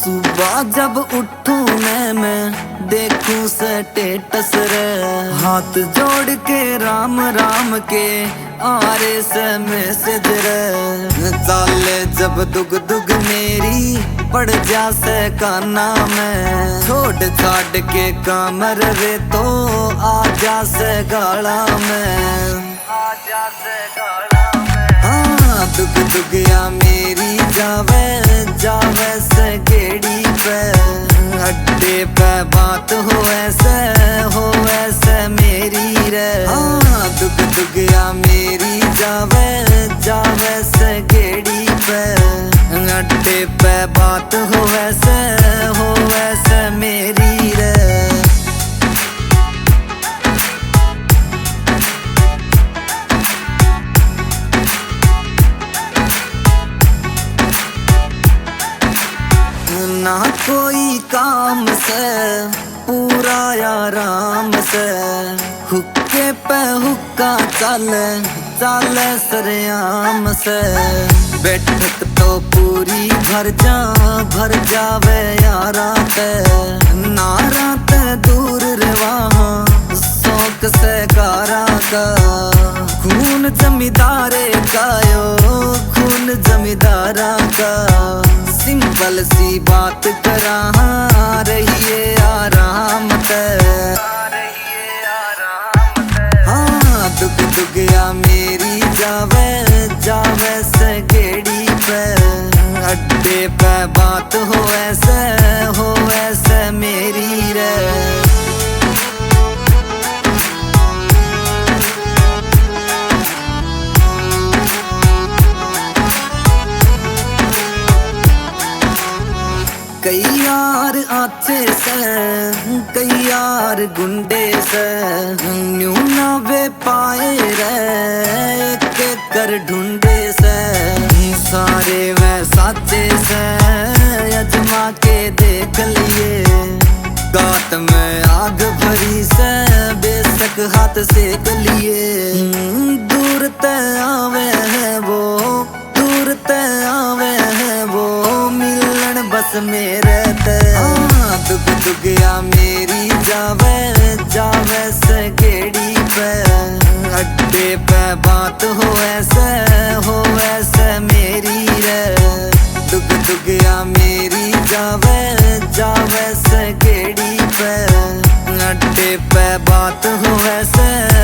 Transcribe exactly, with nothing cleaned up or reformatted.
सुबह जब उठूं मैं मैं देखूं स्टेटस रे, हाथ जोड़ के राम राम के आरे से मैसेज रे। चाले जब दुग दुग मेरी पड़ जा से काना में, छोड़ छाड़ के कामर रे तो आ जा से गाला में, आ जा से गाला में। हाँ दुग दुगिया मेरी जावे जावे से गेड़ी पे, अड्डे पे बात हो ऐसे हो ऐसे मेरी रे। हाँ दुग दुगिया मेरी जावे जावे से गेड़ी पे, अड्डे पे बात हो ऐसे हो ऐसे मेरी रे। ना कोई काम से पूरा आराम से, हुक्के पे हुक्का चले चले सरेआम से। बैठक तो पूरी भर जा भर जावे यारा ते, नारा ते दूर रे वहाँ शौक से कारा का। खून जमींदारे का यो खून जमींदारा का, सिंपल सी बात करा रहिए आराम ते। हाँ दुग दुगिया मेरी जावे जावे से गेड़ी पे, अड्डे पे बात हो ऐसे हो ऐसे मेरी रे। कई यार अच्छे से कई यार गुंडे से, न्यू ना वे पाए रे के कर ढूंढे से। सारे वे साचे से अजमा के देख लिए, गात में आग भरी से बेशक हाथ सेक लिए। दूर ते आवे है वो दूर ते आवे है वो, मिलन बस मेरे ते। हाँ दुग दुगिया मेरी जावे जावे से गेड़ी पे, अड्डे पे बात हो ऐसे हो ऐसे मेरी रे। दुग दुगिया मेरी जावे जावे से गेड़ी पे, अड्डे पे बात हो ऐसे